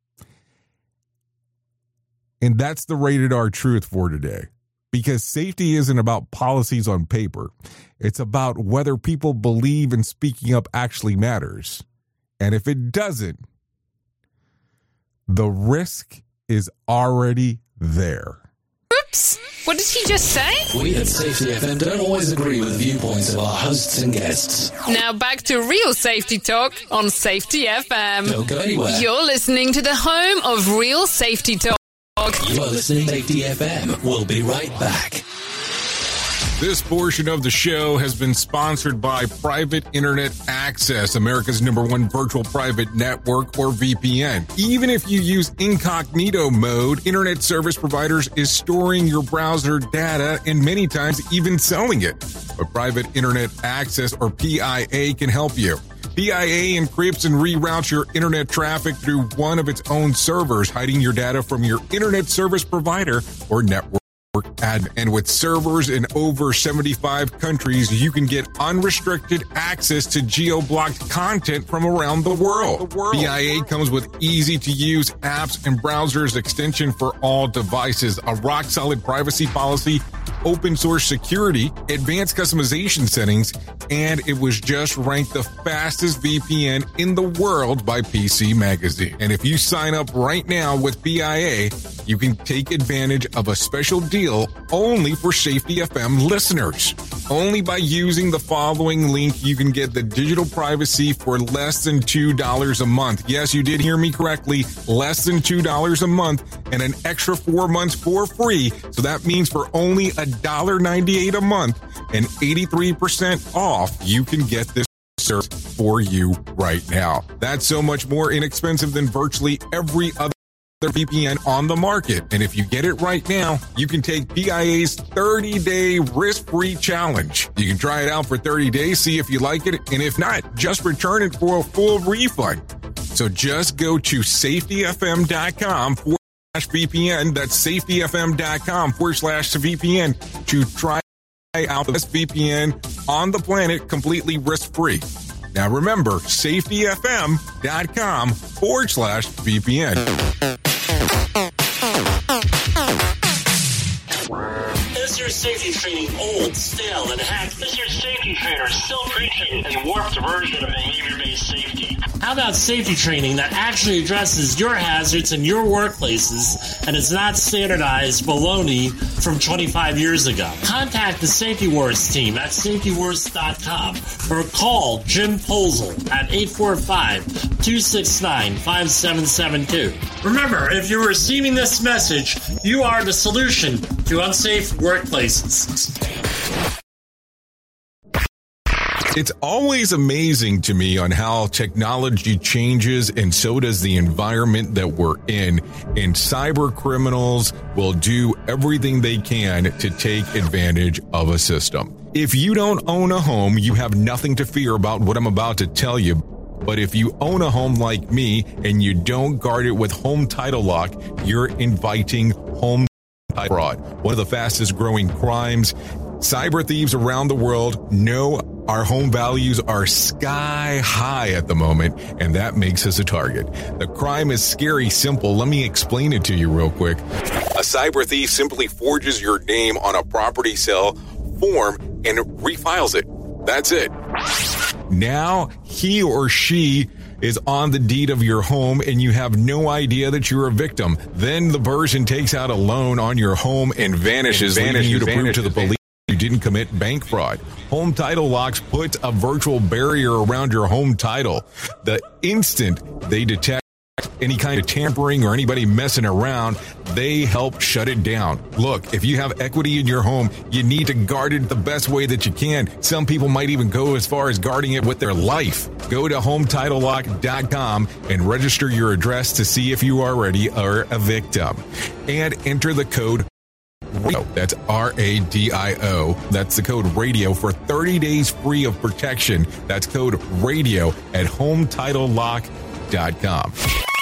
And that's the rated R truth for today, because safety isn't about policies on paper. It's about whether people believe in speaking up actually matters. And if it doesn't, the risk is already there. Oops! What did he just say? We at Safety F M don't always agree with the viewpoints of our hosts and guests. Now back to real safety talk on Safety F M. Don't go anywhere. You're listening to the home of real safety talk. You are listening to Safety F M. We'll be right back. This portion of the show has been sponsored by Private Internet Access, America's number one virtual private network, or V P N. Even if you use incognito mode, internet service providers is storing your browser data and many times even selling it. But Private Internet Access, or P I A, can help you. P I A encrypts and reroutes your internet traffic through one of its own servers, hiding your data from your internet service provider or network admin. And with servers in over seventy-five countries, you can get unrestricted access to geo-blocked content from around the world. P I A comes with easy-to-use apps and browsers extension for all devices, a rock-solid privacy policy, open source security, advanced customization settings, and it was just ranked the fastest V P N in the world by P C Magazine. And if you sign up right now with P I A, you can take advantage of a special deal only for Safety F M listeners. Only by using the following link, you can get the digital privacy for less than two dollars a month. Yes, you did hear me correctly, less than two dollars a month, and an extra four months for free. So that means for only one dollar and ninety-eight cents a month and eighty-three percent off, you can get this service for you right now. That's so much more inexpensive than virtually every other V P N on the market. And if you get it right now, you can take P I A's thirty-day risk-free challenge. You can try it out for thirty days, see if you like it, and if not, just return it for a full refund. So just go to safetyfm.com forward slash VPN. That's safetyfm.com forward slash VPN to try out the best V P N on the planet completely risk-free. Now remember, safetyfm.com forward slash VPN. Is your safety training old, stale, and hacked? Is your safety trainer still preaching a warped version of behavior-based safety? How about safety training that actually addresses your hazards in your workplaces and is not standardized baloney from twenty-five years ago? Contact the Safety Wars team at safety wars dot com or call Jim Posel at eight four five, two six nine, five seven seven two. Remember, if you're receiving this message, you are the solution to unsafe workplaces. It's always amazing to me on how technology changes, and so does the environment that we're in. And cyber criminals will do everything they can to take advantage of a system. If you don't own a home, you have nothing to fear about what I'm about to tell you. But if you own a home like me and you don't guard it with Home Title Lock, you're inviting home title fraud, one of the fastest growing crimes. Cyber thieves around the world know our home values are sky high at the moment, and that makes us a target. The crime is scary simple. Let me explain it to you real quick. A cyber thief simply forges your name on a property sale form and refiles it. That's it. Now he or she is on the deed of your home and you have no idea that you're a victim. Then the person takes out a loan on your home and vanishes, and vanishes leaving you to vanishes, prove to the police you didn't commit bank fraud. Home Title Locks puts a virtual barrier around your home title. The instant they detect any kind of tampering or anybody messing around, they help shut it down. Look, if you have equity in your home, you need to guard it the best way that you can. Some people might even go as far as guarding it with their life. Go to home title lock dot com and register your address to see if you already are a victim. And enter the code RADIO. That's R A D I O. That's the code RADIO for thirty days free of protection. That's code RADIO at home title lock dot com.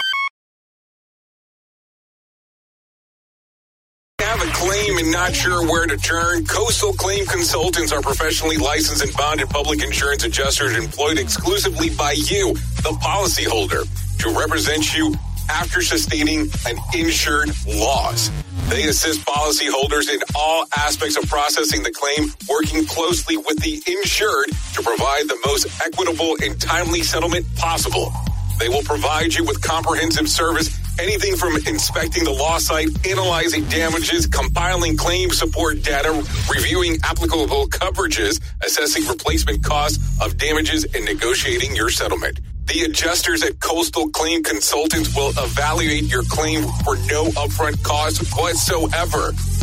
Have a claim and not sure where to turn? Coastal Claim Consultants are professionally licensed and bonded public insurance adjusters employed exclusively by you, the policyholder, to represent you after sustaining an insured loss. They assist policyholders in all aspects of processing the claim, working closely with the insured to provide the most equitable and timely settlement possible. They will provide you with comprehensive service, anything from inspecting the loss site, analyzing damages, compiling claim support data, reviewing applicable coverages, assessing replacement costs of damages, and negotiating your settlement. The adjusters at Coastal Claim Consultants will evaluate your claim for no upfront cost whatsoever.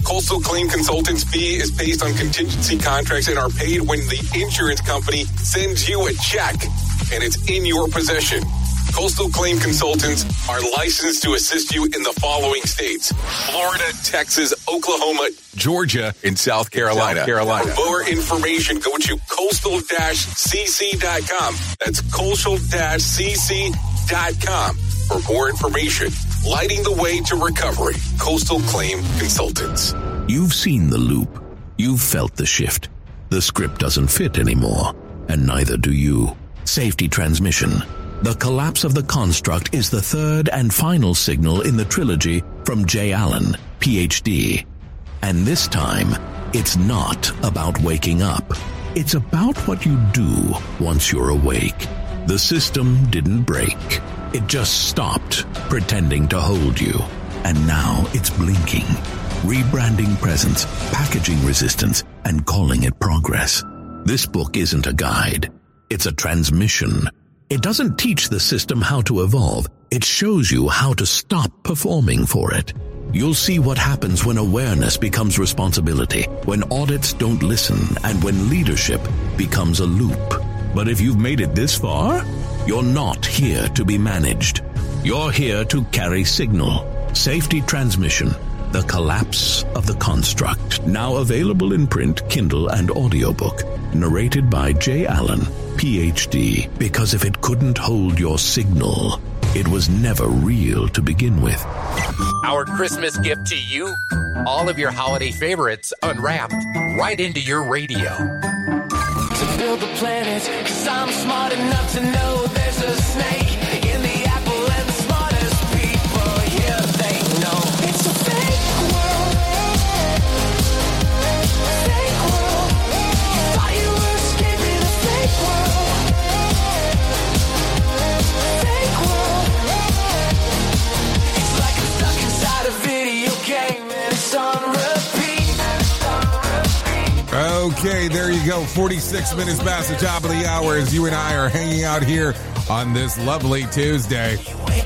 Coastal Claim Consultants' fee is based on contingency contracts and are paid when the insurance company sends you a check and it's in your possession. Coastal Claim Consultants are licensed to assist you in the following states: Florida, Texas, Oklahoma, Georgia, and South Carolina. South Carolina. For more information, go to coastal dash c c dot com. That's coastal dash c c dot com. For more information, lighting the way to recovery. Coastal Claim Consultants. You've seen the loop. You've felt the shift. The script doesn't fit anymore, and neither do you. Safety transmission. The collapse of the construct is the third and final signal in the trilogy from Jay Allen, P H D. And this time, it's not about waking up. It's about what you do once you're awake. The system didn't break. It just stopped pretending to hold you. And now it's blinking, rebranding presence, packaging resistance, and calling it progress. This book isn't a guide. It's a transmission. It doesn't teach the system how to evolve. It shows you how to stop performing for it. You'll see what happens when awareness becomes responsibility, when audits don't listen, and when leadership becomes a loop. But if you've made it this far, you're not here to be managed. You're here to carry signal. Safety transmission. The Collapse of the Construct. Now available in print, Kindle, and audiobook. Narrated by Jay Allen, P H D. Because if it couldn't hold your signal, it was never real to begin with. Our Christmas gift to you, all of your holiday favorites unwrapped right into your radio. To build the planet, 'cause I'm smart enough to know there's a snake in the apple, and the smartest people here, they know it's a fake world. Fake world. You thought you were escaping a fake world. Fake world. It's like I'm stuck inside a video game and it's on repeat. Okay, there you go. forty-six minutes past the top of the hour as you and I are hanging out here on this lovely Tuesday.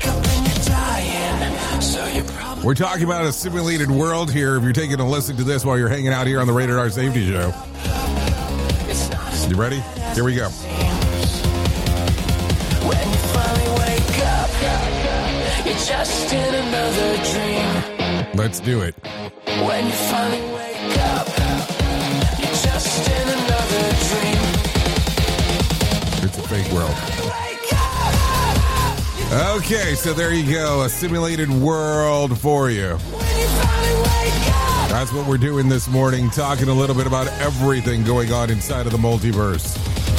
We're talking about a simulated world here. If you're taking a listen to this while you're hanging out here on the Rated R Safety Show. You ready? Here we go. When you finally wake up, you're just in another dream. Let's do it. When you finally wake up, you're just in another dream. It's a fake world. Okay, so there you go. A simulated world for you. That's what we're doing this morning, talking a little bit about everything going on inside of the multiverse.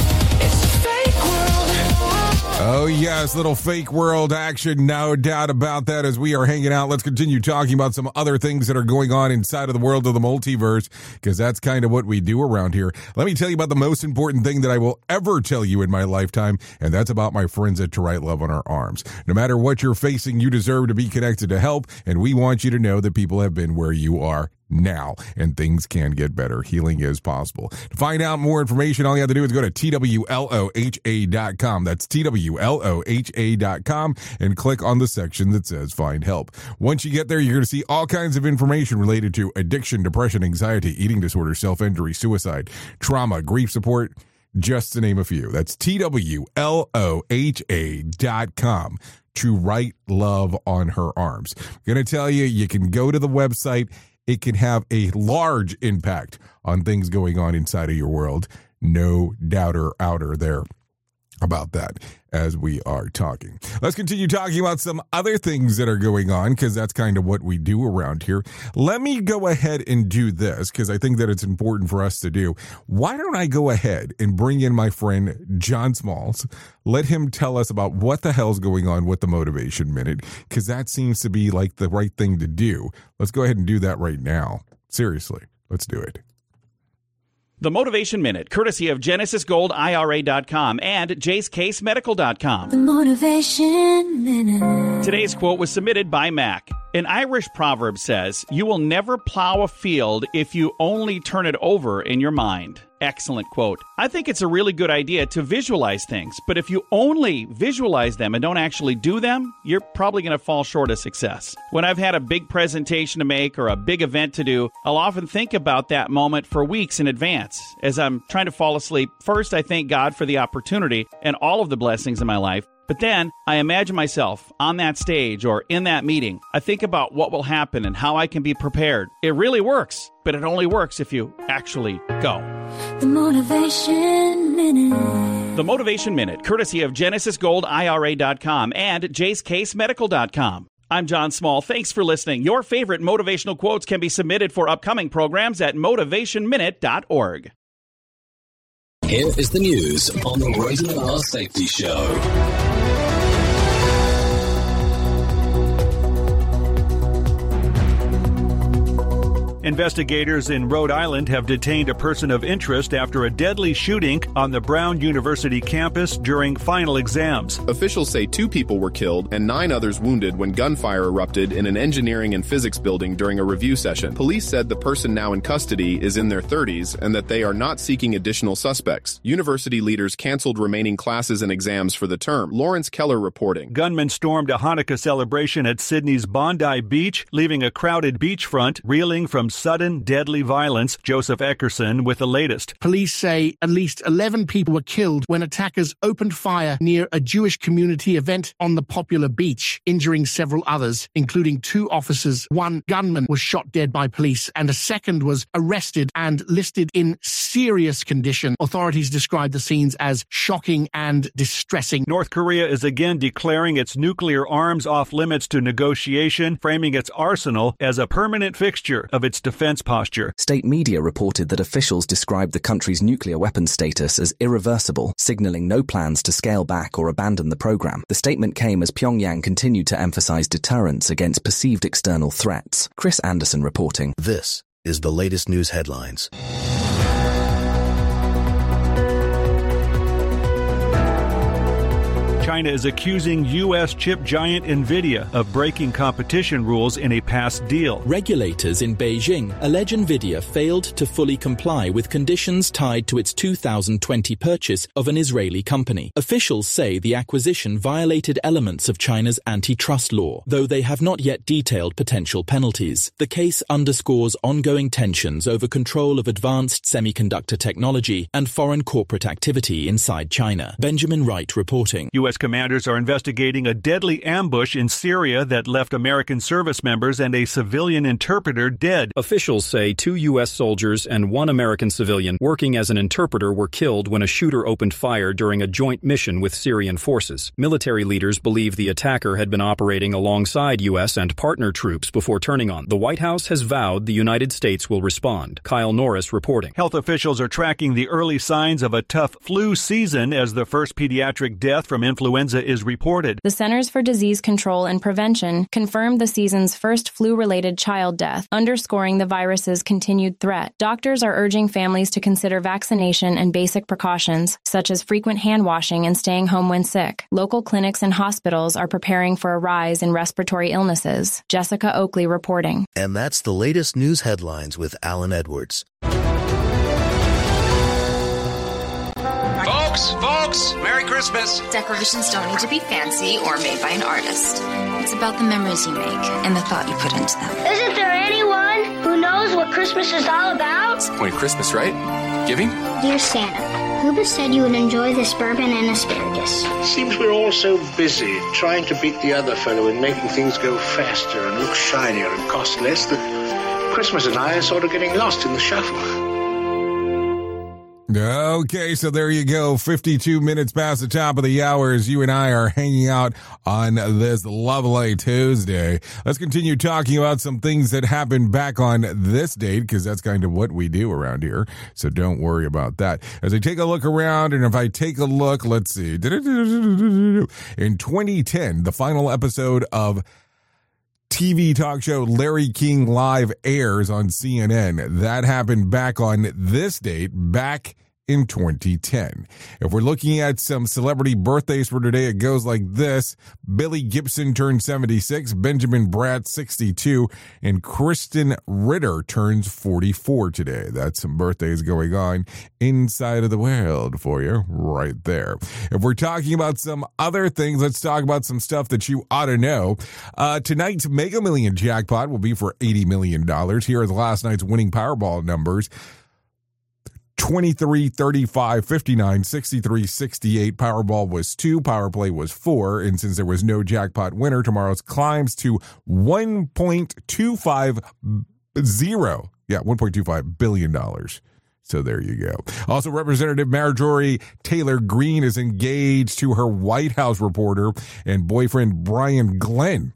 Oh, yes, little fake world action, no doubt about that. As we are hanging out, let's continue talking about some other things that are going on inside of the world of the multiverse, because that's kind of what we do around here. Let me tell you about the most important thing that I will ever tell you in my lifetime, and that's about my friends at To Write Love on Our Arms. No matter what you're facing, you deserve to be connected to help, and we want you to know that people have been where you are now, and things can get better. Healing is possible. To find out more information, all you have to do is go to T W L O H A dot com. That's T W L O H A dot com and click on the section that says Find Help. Once you get there, you're going to see all kinds of information related to addiction, depression, anxiety, eating disorder, self-injury, suicide, trauma, grief support, just to name a few. That's T W L O H A dot com. To Write Love on Her Arms. I'm going to tell you, you can go to the website. It can have a large impact on things going on inside of your world. No doubter outer there about that as we are talking. Let's continue talking about some other things that are going on, because that's kind of what we do around here. Let me go ahead and do this, because I think that it's important for us to do. Why don't I go ahead and bring in my friend John Smalls, let him tell us about what the hell's going on with the Motivation Minute, because that seems to be like the right thing to do. Let's go ahead and do that right now. Seriously, let's do it. The Motivation Minute, courtesy of Genesis Gold I R A dot com and Jace Case Medical dot com. The Motivation Minute. Today's quote was submitted by Mac. An Irish proverb says, "You will never plow a field if you only turn it over in your mind." Excellent quote. I think it's a really good idea to visualize things, but if you only visualize them and don't actually do them, you're probably going to fall short of success. When I've had a big presentation to make or a big event to do, I'll often think about that moment for weeks in advance. As I'm trying to fall asleep, first I thank God for the opportunity and all of the blessings in my life. But then I imagine myself on that stage or in that meeting. I think about what will happen and how I can be prepared. It really works, but it only works if you actually go. The Motivation Minute. The Motivation Minute, courtesy of Genesis Gold I R A dot com and Jace Case Medical dot com. I'm John Small. Thanks for listening. Your favorite motivational quotes can be submitted for upcoming programs at motivation minute dot org. Here is the news on the Rated R Safety Show. Investigators in Rhode Island have detained a person of interest after a deadly shooting on the Brown University campus during final exams. Officials say two people were killed and nine others wounded when gunfire erupted in an engineering and physics building during a review session. Police said the person now in custody is in their thirties and that they are not seeking additional suspects. University leaders canceled remaining classes and exams for the term. Lawrence Keller reporting. Gunmen stormed a Hanukkah celebration at Sydney's Bondi Beach, leaving a crowded beachfront reeling from sudden, deadly violence. Joseph Eckerson with the latest. Police say at least eleven people were killed when attackers opened fire near a Jewish community event on the popular beach, injuring several others, including two officers. One gunman was shot dead by police, and a second was arrested and listed in serious condition. Authorities described the scenes as shocking and distressing. North Korea is again declaring its nuclear arms off limits to negotiation, framing its arsenal as a permanent fixture of its defense posture. State media reported that officials described the country's nuclear weapons status as irreversible, signaling no plans to scale back or abandon the program. The statement came as Pyongyang continued to emphasize deterrence against perceived external threats. Chris Anderson reporting. This is the latest news headlines. China is accusing U S chip giant Nvidia of breaking competition rules in a past deal. Regulators in Beijing allege Nvidia failed to fully comply with conditions tied to its two thousand twenty purchase of an Israeli company. Officials say the acquisition violated elements of China's antitrust law, though they have not yet detailed potential penalties. The case underscores ongoing tensions over control of advanced semiconductor technology and foreign corporate activity inside China. Benjamin Wright reporting. U S commanders are investigating a deadly ambush in Syria that left American service members and a civilian interpreter dead. Officials say two U S soldiers and one American civilian working as an interpreter were killed when a shooter opened fire during a joint mission with Syrian forces. Military leaders believe the attacker had been operating alongside U S and partner troops before turning on. The White House has vowed the United States will respond. Kyle Norris reporting. Health officials are tracking the early signs of a tough flu season as the first pediatric death from influenza is reported. The Centers for Disease Control and Prevention confirmed the season's first flu-related child death, underscoring the virus's continued threat. Doctors are urging families to consider vaccination and basic precautions, such as frequent hand washing and staying home when sick. Local clinics and hospitals are preparing for a rise in respiratory illnesses. Jessica Oakley reporting. And that's the latest news headlines with Alan Edwards. Folks, folks, Merry Christmas. Decorations don't need to be fancy or made by an artist. It's about the memories you make and the thought you put into them. Isn't there anyone who knows what Christmas is all about? It's the point of Christmas, right? Giving? Dear Santa, Huba said you would enjoy this bourbon and asparagus. Seems we're all so busy trying to beat the other fellow in making things go faster and look shinier and cost less that Christmas and I are sort of getting lost in the shuffle. Okay, so there you go. fifty-two minutes past the top of the hour as you and I are hanging out on this lovely Tuesday. Let's continue talking about some things that happened back on this date, because that's kind of what we do around here. So don't worry about that. As I take a look around, and if I take a look, let's see. In twenty ten, the final episode of T V talk show Larry King Live airs on C N N. That happened back on this date, back in twenty ten. If we're looking at some celebrity birthdays for today, it goes like this. Billy Gibson turned seventy-six, Benjamin Bratt sixty-two, and Kristen Ritter turns forty-four today. That's some birthdays going on inside of the world for you right there. If we're talking about some other things, let's talk about some stuff that you ought to know. Uh, tonight's Mega Million jackpot will be for eighty million dollars. Here are the last night's winning Powerball numbers. twenty-three, thirty-five, fifty-nine, sixty-three, sixty-eight. Powerball was two. Power Play was four. And since there was no jackpot winner, tomorrow's climbs to one point two five zero. Yeah, one point two five billion dollars. So there you go. Also, Representative Marjorie Taylor Greene is engaged to her White House reporter and boyfriend Brian Glenn.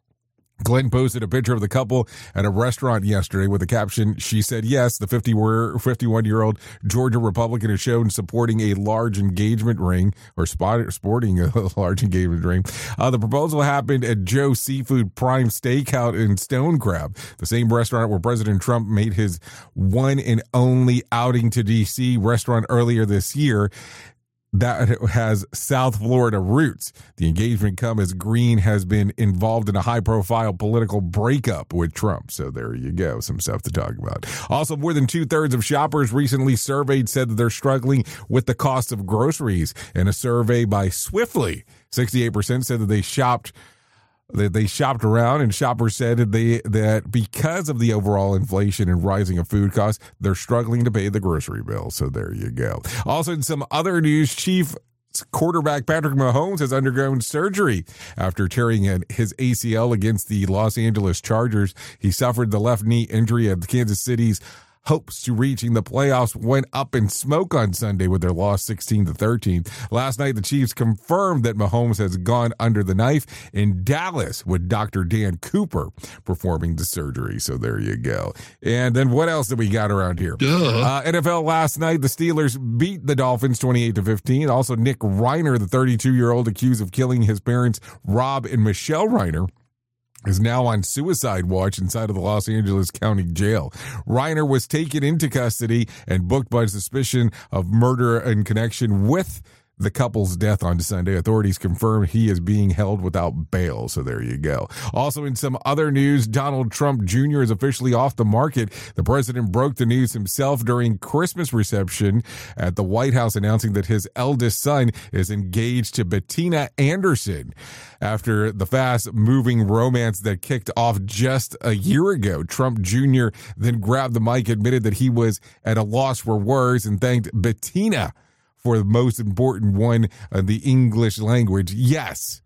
Glenn posted a picture of the couple at a restaurant yesterday with the caption, "She said yes." The fifty-one-year-old Georgia Republican is shown supporting a large engagement ring, or spot, sporting a large engagement ring. Uh, the proposal happened at Joe's Seafood Prime Steakhouse in Stone Crab, the same restaurant where President Trump made his one and only outing to D C restaurant earlier this year. That has South Florida roots. The engagement come as Green has been involved in a high-profile political breakup with Trump. So there you go, some stuff to talk about. Also, more than two-thirds of shoppers recently surveyed said that they're struggling with the cost of groceries. In a survey by Swiftly, sixty-eight percent said that they shopped that they shopped around, and shoppers said that they that because of the overall inflation and rising of food costs, they're struggling to pay the grocery bill. So there you go. Also, in some other news, Chief quarterback Patrick Mahomes has undergone surgery after tearing his A C L against the Los Angeles Chargers. He suffered the left knee injury at Kansas City's hopes to reaching the playoffs went up in smoke on Sunday with their loss sixteen to thirteen. Last night, the Chiefs confirmed that Mahomes has gone under the knife in Dallas with Doctor Dan Cooper performing the surgery. So there you go. And then what else did we got around here? Uh, N F L last night, the Steelers beat the Dolphins twenty-eight to fifteen. Also, Nick Reiner, the thirty-two-year-old accused of killing his parents, Rob and Michelle Reiner, is now on suicide watch inside of the Los Angeles County Jail. Reiner was taken into custody and booked by suspicion of murder in connection with the couple's death on Sunday. Authorities confirm he is being held without bail. So there you go. Also, in some other news, Donald Trump Junior is officially off the market. The president broke the news himself during Christmas reception at the White House, announcing that his eldest son is engaged to Bettina Anderson. After the fast-moving romance that kicked off just a year ago, Trump Junior then grabbed the mic, admitted that he was at a loss for words, and thanked Bettina for the most important one, uh, the English language. Yes.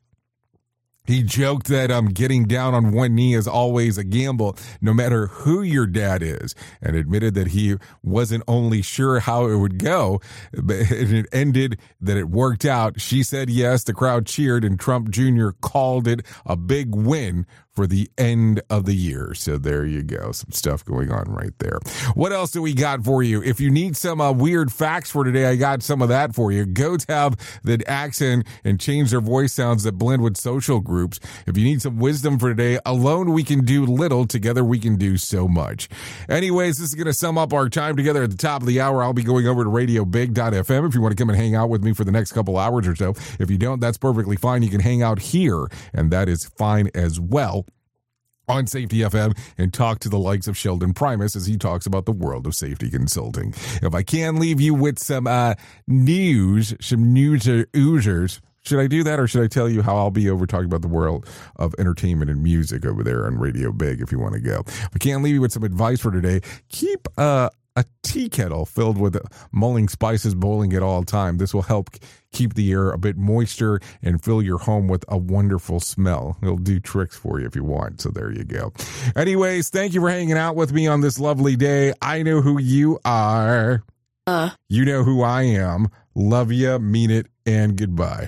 He joked that um, getting down on one knee is always a gamble, no matter who your dad is, and admitted that he wasn't only sure how it would go, but it ended that it worked out. She said yes, the crowd cheered, and Trump Junior called it a big win for the end of the year. So there you go. Some stuff going on right there. What else do we got for you? If you need some uh, weird facts for today, I got some of that for you. Goats have the accent and change their voice sounds that blend with social groups. If you need some wisdom for today, alone we can do little, together we can do so much. Anyways, this is going to sum up our time together at the top of the hour. I'll be going over to radio big dot f m if you want to come and hang out with me for the next couple hours or so. If you don't, that's perfectly fine. You can hang out here, and that is fine as well on Safety F M and talk to the likes of Sheldon Primus as he talks about the world of safety consulting. If I can leave you with some uh, news, some news or oozers, should I do that, or should I tell you how I'll be over talking about the world of entertainment and music over there on Radio Big if you want to go? If I can leave you with some advice for today, keep uh, a tea kettle filled with mulling spices boiling at all time. This will help keep the air a bit moister and fill your home with a wonderful smell. It'll do tricks for you if you want. So there you go. Anyways, thank you for hanging out with me on this lovely day. I know who you are. Uh. You know who I am. Love ya, mean it, and goodbye.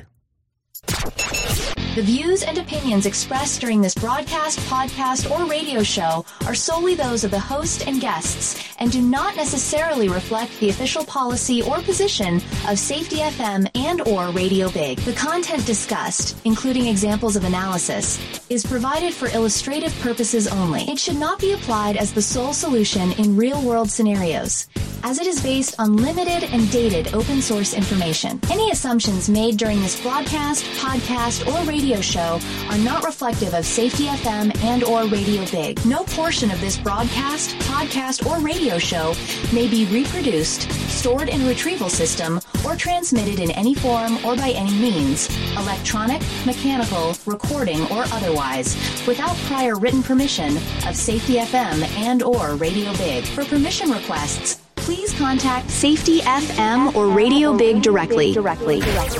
The views and opinions expressed during this broadcast, podcast, or radio show are solely those of the host and guests and do not necessarily reflect the official policy or position of Safety F M and or Radio Big. The content discussed, including examples of analysis, is provided for illustrative purposes only. It should not be applied as the sole solution in real-world scenarios, as it is based on limited and dated open source information. Any assumptions made during this broadcast, podcast, or radio show are not reflective of Safety F M and or Radio Big. No portion of this broadcast, podcast, or radio show may be reproduced, stored in a retrieval system, or transmitted in any form or by any means, electronic, mechanical, recording, or otherwise, without prior written permission of Safety F M and or Radio Big. For permission requests, please contact Safety F M or Radio Big directly. directly.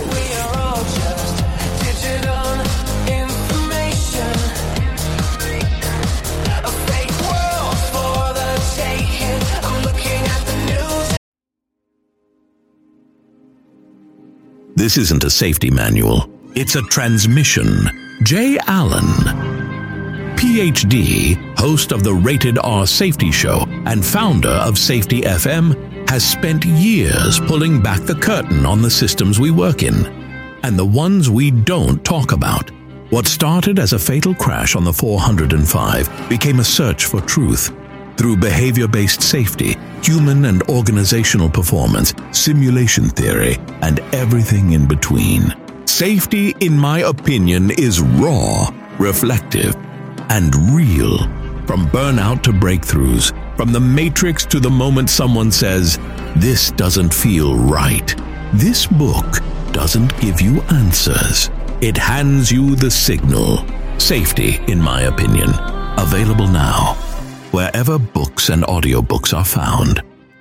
This isn't a safety manual. It's a transmission. Jay Allen, P H D, host of the Rated R Safety Show and founder of Safety F M, has spent years pulling back the curtain on the systems we work in and the ones we don't talk about. What started as a fatal crash on the four hundred five became a search for truth. Through behavior-based safety, human and organizational performance, simulation theory, and everything in between. Safety, in my opinion, is raw, reflective, and real. From burnout to breakthroughs, from the matrix to the moment someone says, "This doesn't feel right." This book doesn't give you answers. It hands you the signal. Safety, in my opinion. Available now, wherever books and audiobooks are found.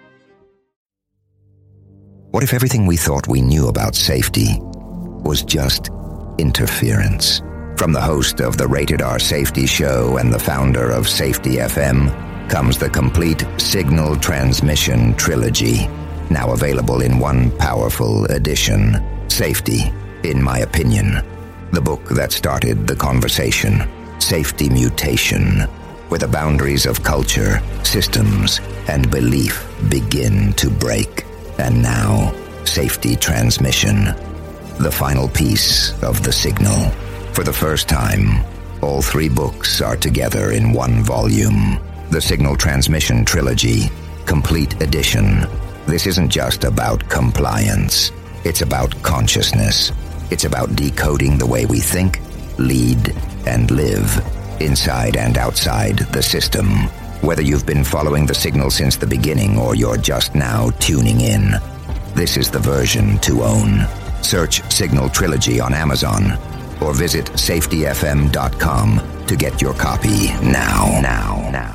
What if everything we thought we knew about safety was just interference? From the host of the Rated R Safety Show and the founder of Safety F M comes the complete Signal Transmission Trilogy, now available in one powerful edition. Safety, in my opinion. The book that started the conversation. Safety Mutation, where the boundaries of culture, systems, and belief begin to break. And now, Safety Transmission, the final piece of the signal. For the first time, all three books are together in one volume. The Signal Transmission Trilogy, Complete Edition. This isn't just about compliance. It's about consciousness. It's about decoding the way we think, lead, and live, inside and outside the system. Whether you've been following the signal since the beginning or you're just now tuning in, this is the version to own. Search Signal Trilogy on Amazon or visit safety f m dot com to get your copy now. Now, now.